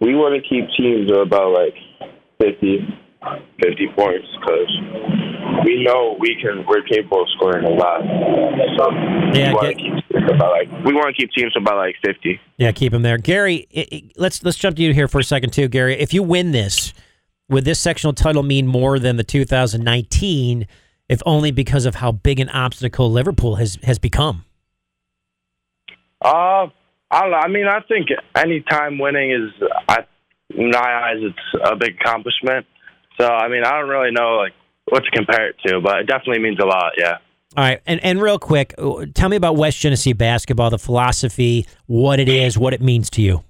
we want to keep teams to about like 50 points because we know we're capable of scoring a lot. So we want to keep teams to about like 50. Yeah, keep them there. Gary, let's jump to you here for a second too. Gary, if you win this, would this sectional title mean more than the 2019, if only because of how big an obstacle Liverpool has become? I don't know. I mean, I think any time winning is, in my eyes, it's a big accomplishment. So, I mean, I don't really know like what to compare it to, but it definitely means a lot, yeah. All right, and real quick, tell me about West Genesee basketball, the philosophy, what it is, what it means to you.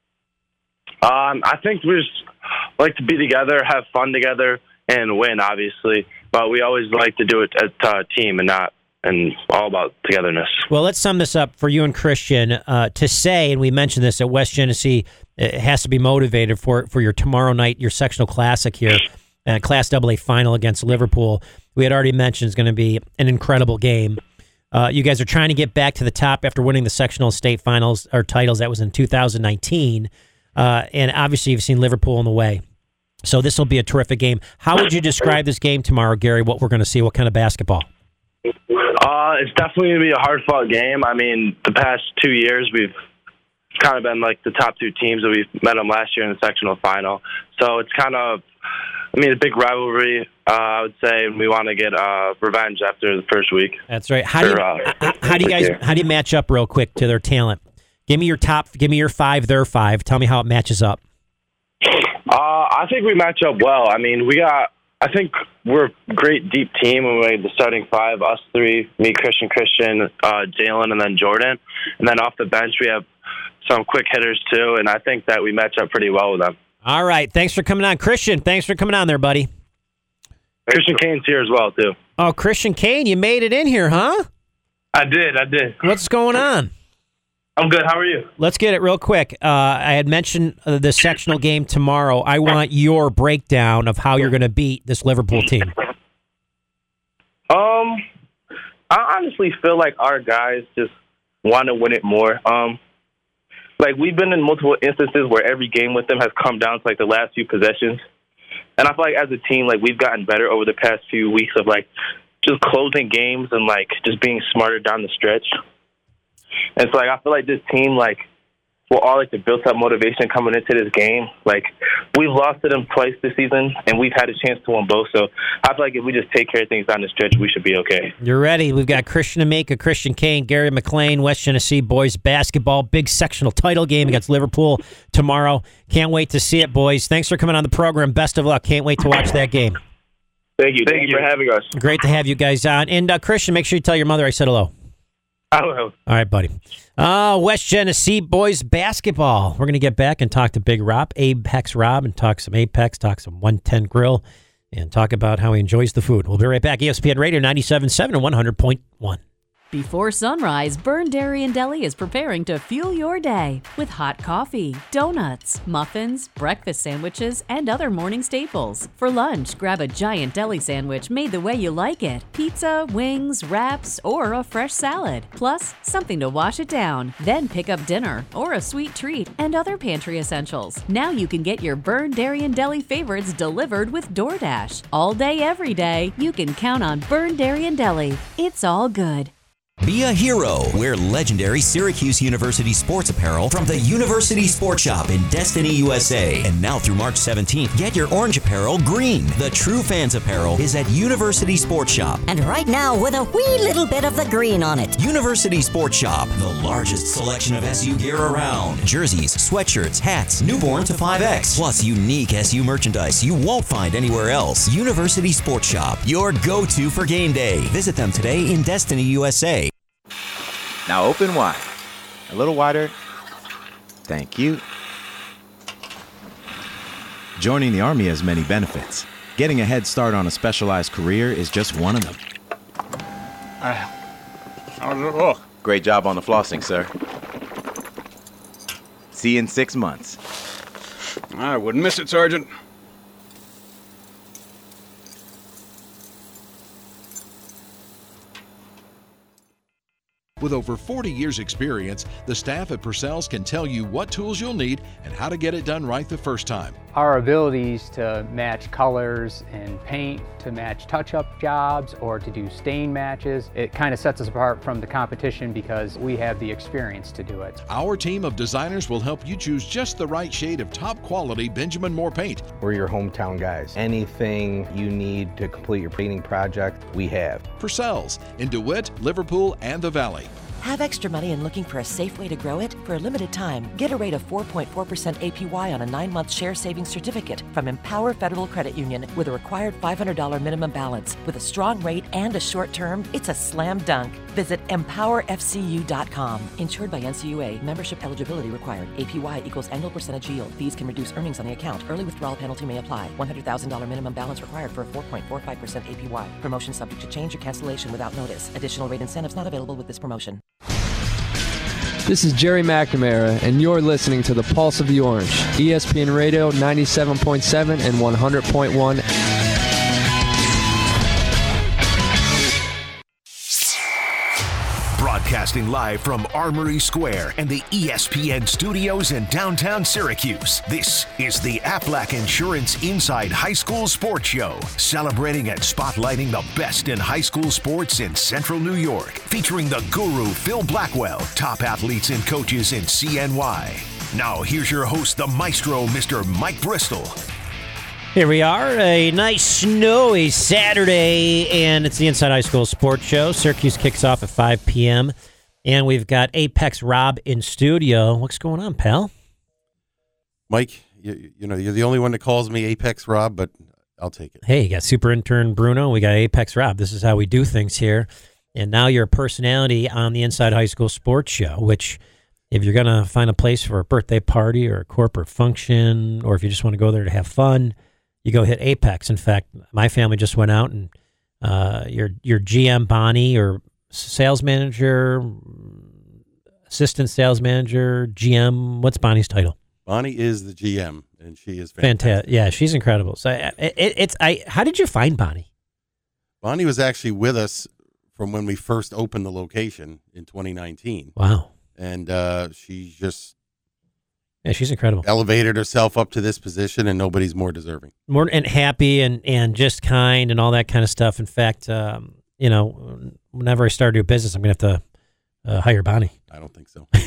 I think we just like to be together, have fun together, and win, obviously. But we always like to do it as a team and all about togetherness. Well, let's sum this up for you and Christian to say, and we mentioned this at West Genesee, it has to be motivated for your tomorrow night, your sectional classic here, Class AA final against Liverpool. We had already mentioned it's going to be an incredible game. You guys are trying to get back to the top after winning the sectional state finals or titles. That was in 2019. And obviously you've seen Liverpool in the way. So this will be a terrific game. How would you describe this game tomorrow, Gary, what we're going to see? What kind of basketball? It's definitely going to be a hard-fought game. I mean, the past 2 years we've kind of been like the top two teams that we've met them last year in the sectional final. So it's kind of, I mean, a big rivalry, I would say, and we want to get revenge after the first week. That's right. How do you match up real quick to their talent? Give me your 5, their 5. Tell me how it matches up. I think we match up well. I mean, I think we're a great deep team when we made the starting 5, us 3, me, Christian, Jalen, and then Jordan. And then off the bench, we have some quick hitters too, and I think that we match up pretty well with them. All right. Thanks for coming on. Christian, thanks for coming on there, buddy. Christian Kane's here as well, too. Oh, Christian Kane, you made it in here, huh? I did. What's going on? I'm good. How are you? Let's get it real quick. I had mentioned the sectional game tomorrow. I want your breakdown of how you're going to beat this Liverpool team. I honestly feel like our guys just want to win it more. Like, we've been in multiple instances where every game with them has come down to, like, the last few possessions. And I feel like as a team, like, we've gotten better over the past few weeks of, like, just closing games and, like, just being smarter down the stretch. And so, like, I feel like this team, like, for all, like, the built-up motivation coming into this game, like, we've lost to them twice this season, and we've had a chance to win both. So I feel like if we just take care of things down the stretch, we should be okay. You're ready. We've got Christian Amika, Christian Kane, Gary McLean, West Genesee boys basketball, big sectional title game against Liverpool tomorrow. Can't wait to see it, boys. Thanks for coming on the program. Best of luck. Can't wait to watch that game. Thank you for having us. Great to have you guys on. And Christian, make sure you tell your mother I said hello. I will. All right, buddy. West Genesee boys basketball. We're going to get back and talk to Big Rob, Apex Rob, and talk some Apex, talk some 110 Grill, and talk about how he enjoys the food. We'll be right back. ESPN Radio 97.7 and 100.1. Before sunrise, Byrne Dairy and Deli is preparing to fuel your day with hot coffee, donuts, muffins, breakfast sandwiches, and other morning staples. For lunch, grab a giant deli sandwich made the way you like it. Pizza, wings, wraps, or a fresh salad. Plus, something to wash it down. Then pick up dinner or a sweet treat and other pantry essentials. Now you can get your Byrne Dairy and Deli favorites delivered with DoorDash. All day, every day, you can count on Byrne Dairy and Deli. It's all good. Be a hero. Wear legendary Syracuse University sports apparel from the University Sports Shop in Destiny, USA. And now through March 17th, get your orange apparel green. The true fans apparel is at University Sports Shop. And right now with a wee little bit of the green on it. University Sports Shop, the largest selection of SU gear around. Jerseys, sweatshirts, hats, newborn to 5X, plus unique SU merchandise you won't find anywhere else. University Sports Shop, your go-to for game day. Visit them today in Destiny, USA. Now open wide. A little wider. Thank you. Joining the Army has many benefits. Getting a head start on a specialized career is just one of them. Great job on the flossing, sir. See you in 6 months. I wouldn't miss it, Sergeant. With over 40 years' experience, the staff at Purcell's can tell you what tools you'll need and how to get it done right the first time. Our abilities to match colors and paint, to match touch-up jobs, or to do stain matches, it kind of sets us apart from the competition because we have the experience to do it. Our team of designers will help you choose just the right shade of top-quality Benjamin Moore paint. We're your hometown guys. Anything you need to complete your painting project, we have. Purcell's in DeWitt, Liverpool, and the Valley. Have extra money and looking for a safe way to grow it? For a limited time, get a rate of 4.4% APY on a 9-month share savings certificate from Empower Federal Credit Union with a required $500 minimum balance. With a strong rate and a short term, it's a slam dunk. Visit empowerfcu.com. Insured by NCUA. Membership eligibility required. APY equals annual percentage yield. Fees can reduce earnings on the account. Early withdrawal penalty may apply. $100,000 minimum balance required for a 4.45% APY. Promotion subject to change or cancellation without notice. Additional rate incentives not available with this promotion. This is Jerry McNamara, and you're listening to the Pulse of the Orange, ESPN Radio 97.7 and 100.1. Broadcasting live from Armory Square and the ESPN studios in downtown Syracuse. This is the Aflac Insurance Inside High School Sports Show, celebrating and spotlighting the best in high school sports in Central New York, featuring the guru Phil Blackwell, top athletes and coaches in CNY. Now here's your host, the maestro, Mr. Mike Bristol. Here we are, a nice snowy Saturday, and it's the Inside High School Sports Show. Syracuse kicks off at 5 p.m., and we've got Apex Rob in studio. What's going on, pal? Mike, you know, you're the only one that calls me Apex Rob, but I'll take it. Hey, you got super intern Bruno. We got Apex Rob. This is how we do things here. And now you're a personality on the Inside High School Sports Show, which if you're going to find a place for a birthday party or a corporate function, or if you just want to go there to have fun, you go hit Apex. In fact, my family just went out and your GM Bonnie, or sales manager, assistant sales manager, GM. What's Bonnie's title? Bonnie is the GM, and she is fantastic. Yeah, she's incredible. So how did you find Bonnie? Bonnie was actually with us from when we first opened the location in 2019. Wow. And she just she's incredible. Elevated herself up to this position, and nobody's more deserving. More and happy and just kind and all that kind of stuff. In fact, whenever I start a new business, I'm going to have to hire Bonnie. I don't think so.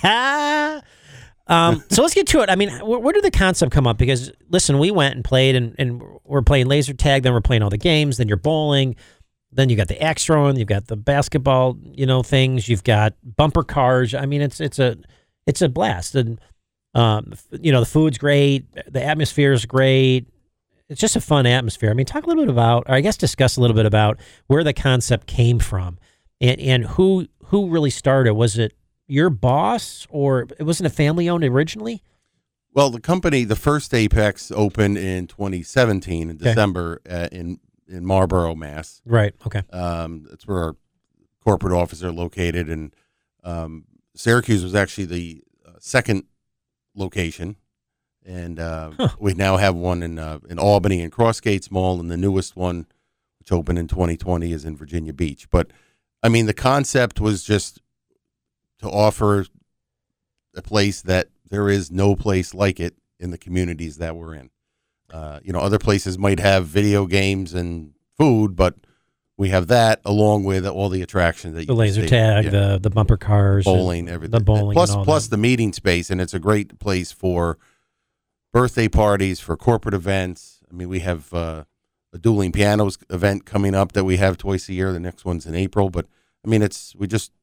So let's get to it. I mean, where did the concept come up? Because, listen, we went and played, and we're playing laser tag, then we're playing all the games, then you're bowling, then you got the axe throwing, you've got the basketball, things, you've got bumper cars. I mean, it's a blast. And the food's great, the atmosphere is great. It's just a fun atmosphere. I mean, talk a little bit about, or I guess discuss a little bit about where the concept came from, and who really started. Was it your boss, or it wasn't a family owned originally? Well, the company, the first Apex opened in 2017 in December in Marlborough, Mass. Right. Okay. That's where our corporate offices are located, and Syracuse was actually the second location, and we now have one in Albany and Crossgates Mall, and the newest one, which opened in 2020, is in Virginia Beach. But I mean, the concept was just to offer a place that there is no place like it in the communities that we're in. Other places might have video games and food, but we have that along with all the attractions that the laser tag, the bumper cars, bowling, everything. The bowling, plus the meeting space, and it's a great place for birthday parties, for corporate events. I mean, we have a dueling pianos event coming up that we have twice a year. The next one's in April, but I mean, it's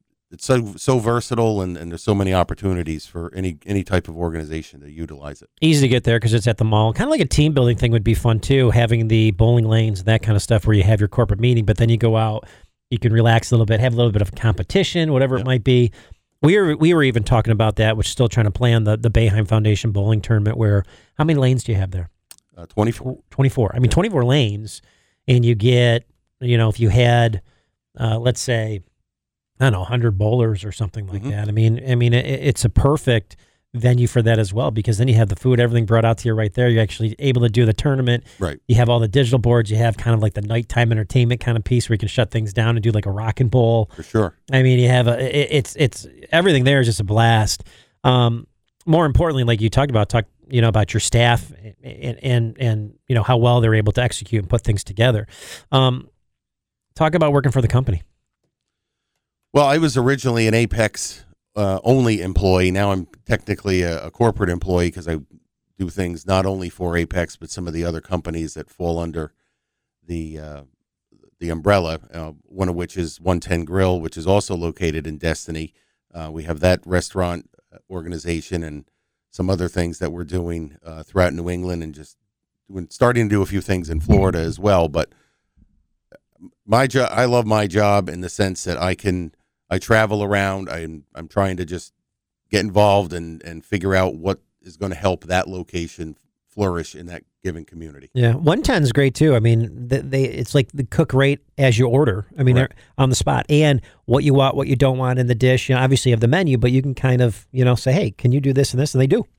so versatile, and there's so many opportunities for any type of organization to utilize it. Easy to get there because it's at the mall. Kind of like a team building thing would be fun too, having the bowling lanes and that kind of stuff where you have your corporate meeting, but then you go out, you can relax a little bit, have a little bit of competition, whatever it might be. We were even talking about that, which is still trying to plan the Boeheim Foundation bowling tournament. Where how many lanes do you have there? 24. 24. I mean, 24 lanes, and you get if you had let's say, I don't know, 100 bowlers or something like that. I mean, it's a perfect venue for that as well, because then you have the food, everything brought out to you right there. You're actually able to do the tournament. Right. You have all the digital boards. You have kind of like the nighttime entertainment kind of piece where you can shut things down and do like a rock and bowl. For sure. I mean, you have it's everything there is just a blast. More importantly, like you talked about, about your staff and how well they're able to execute and put things together. Talk about working for the company. Well, I was originally an Apex only employee. Now I'm technically a corporate employee because I do things not only for Apex but some of the other companies that fall under the umbrella. One of which is 110 Grill, which is also located in Destiny. We have that restaurant organization and some other things that we're doing throughout New England, and just starting to do a few things in Florida as well. But my job, I love my job in the sense that I travel around. I'm trying to just get involved and figure out what is going to help that location flourish in that given community. Yeah, 110 is great too. I mean, it's like the cook right as you order. I mean, Right. they're on the spot, and what you want, what you don't want in the dish. Obviously you have the menu, but you can kind of say, hey, can you do this and this, and they do.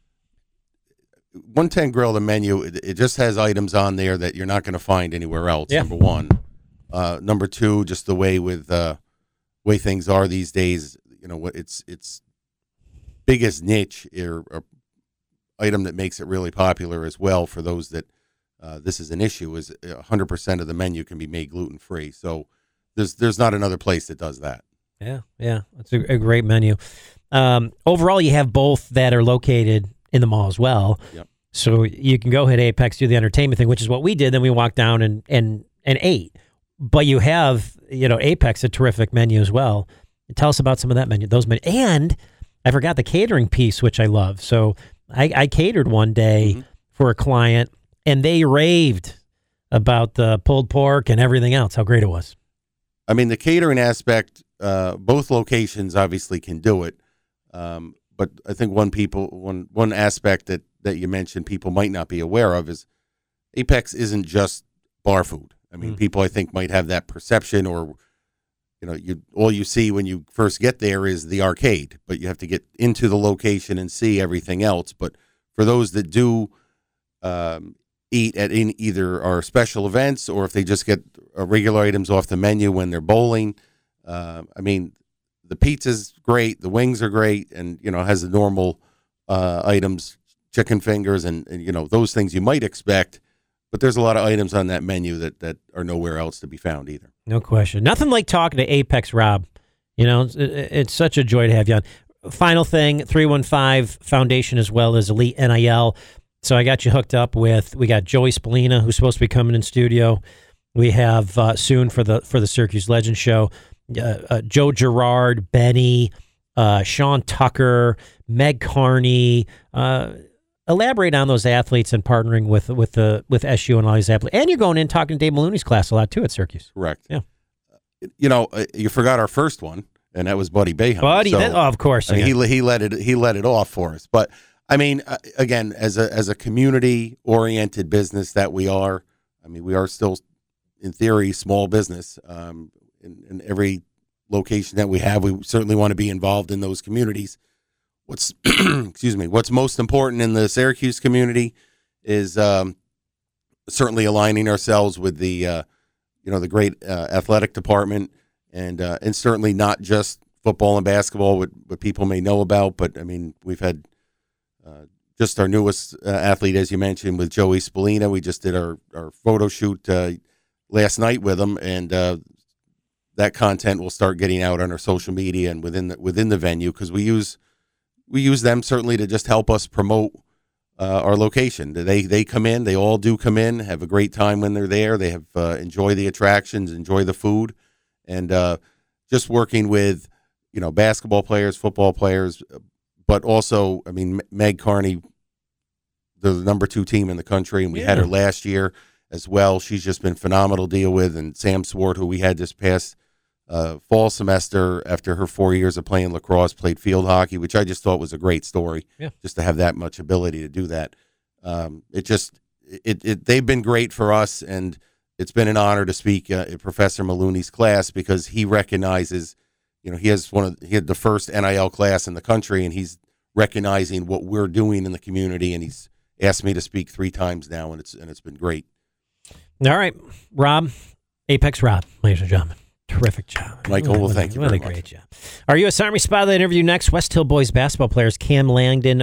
110 Grill, the menu, it just has items on there that you're not going to find anywhere else. Yeah. Number one. Number two, just the way way things are these days. Its biggest niche or item that makes it really popular as well for those that this is an issue is 100% of the menu can be made gluten free. So there's not another place that does that. Yeah, it's a great menu. Overall, you have both that are located in the mall as well. Yep. So you can go hit Apex, do the entertainment thing, which is what we did. Then we walked down and ate. But you have, Apex, a terrific menu as well. Tell us about some of that menu, those menu. And I forgot the catering piece, which I love. So I catered one day for a client, and they raved about the pulled pork and everything else, how great it was. I mean, the catering aspect, both locations obviously can do it. But I think one aspect that you mentioned people might not be aware of is Apex isn't just bar food. I mean, people I think might have that perception, or all you see when you first get there is the arcade, but you have to get into the location and see everything else. But for those that do eat in either our special events, or if they just get regular items off the menu when they're bowling, I mean, the pizza's great, the wings are great, and has the normal items, chicken fingers, and those things you might expect. But there's a lot of items on that menu that are nowhere else to be found either. No question. Nothing like talking to Apex Rob. It's such a joy to have you on. Final thing, 315 Foundation as well as Elite NIL. So I got you hooked up we got Joey Spallina, who's supposed to be coming in studio. We have soon for the Syracuse Legends show, Joe Girard, Benny, Sean Tucker, Meg Carney. Elaborate on those athletes and partnering with SU and all these athletes. And you're going in talking to Dave Maloney's class a lot too at Syracuse. Correct. Yeah. You forgot our first one, and that was Buddy Boeheim. Of course. I mean, he let it off for us. But I mean, again, as a community oriented business that we are, I mean, we are still in theory small business. In every location that we have, we certainly want to be involved in those communities. What's most important in the Syracuse community is certainly aligning ourselves with the the great athletic department, and certainly not just football and basketball, what people may know about, but I mean, we've had just our newest athlete, as you mentioned, with Joey Spallina. We just did our photo shoot last night with him, and that content will start getting out on our social media and within the venue, because we use them certainly to just help us promote our location. They come in, they all do come in, have a great time when they're there. They have enjoy the attractions, enjoy the food, and just working with basketball players, football players, but also, I mean, Meg Carney, they're the number 2 team in the country, and we had her last year as well. She's just been phenomenal to deal with, and Sam Swart, who we had this past fall semester after her 4 years of playing lacrosse, played field hockey, which I just thought was a great story. Yeah. Just to have that much ability to do that. They've been great for us, and it's been an honor to speak at Professor Maloney's class, because he recognizes, he had the first NIL class in the country, and he's recognizing what we're doing in the community, and he's asked me to speak 3 times now, and it's been great. All right, Rob, Apex Rob, ladies and gentlemen. Terrific job. Michael, well, thank you very much. Great job. Our U.S. Army Spotlight interview next. West Hill boys basketball players Cam Langdon,